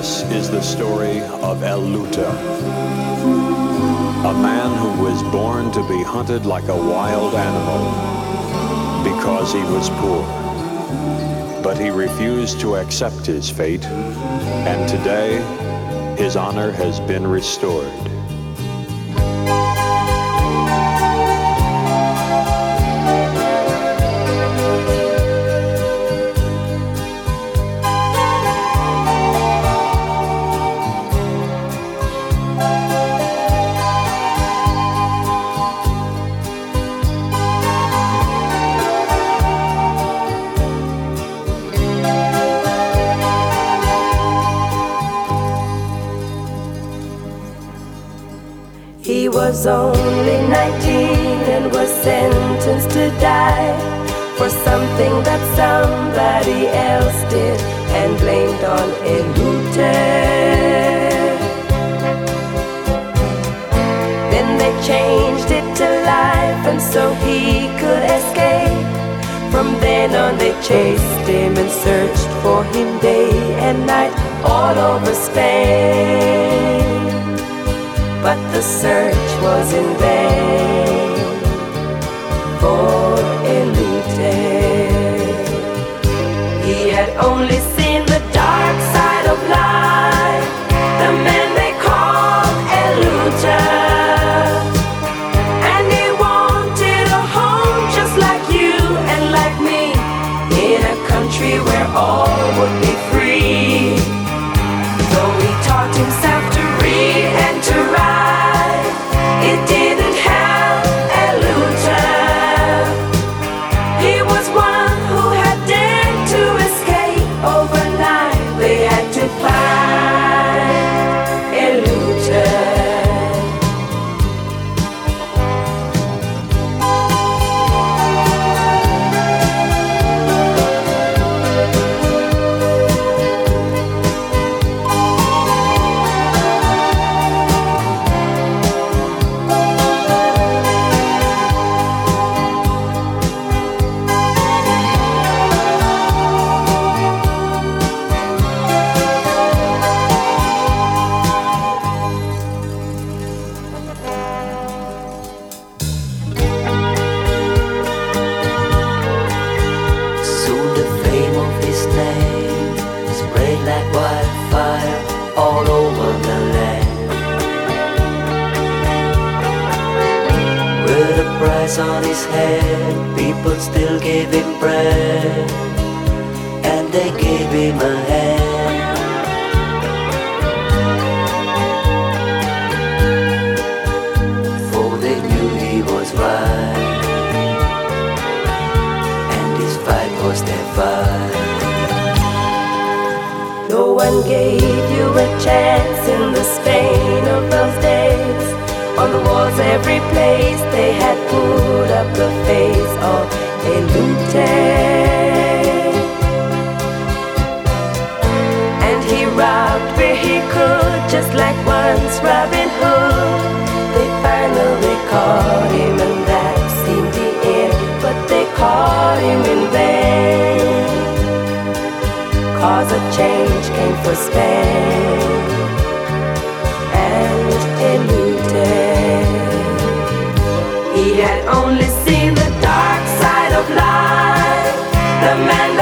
This is the story of El Luta, a man who was born to be hunted like a wild animal because he was poor. But he refused to accept his fate, and today his honor has been restored. He was only 19 and was sentenced to die for something that somebody else did and blamed on El Luta. Then they changed it to life and so he could escape. From then on they chased him and searched for him day and night all over Spain. But the search was in vain for El Luta. He had only seen the dark side of life, the man they called El Luta. And he wanted a home just like you and like me, in a country where all would be free. Though he taught himself to read and to write, it didn't help El Luta. He was one who had dared to escape overnight. They had to find El Luta. Like wildfire all over the land. With a price on his head, people still gave him bread, and they gave him a hand. For they knew he was right, and his fight was their fight. No one gave you a chance in the Spain of those days. On the walls every place they had put up the face of El Luta. And he robbed where he could, just like once Robin Hood. They finally caught him and that seemed the end, but they caught him in vain. Cause a change came for Spain and El Luta. He had only seen the dark side of life, the man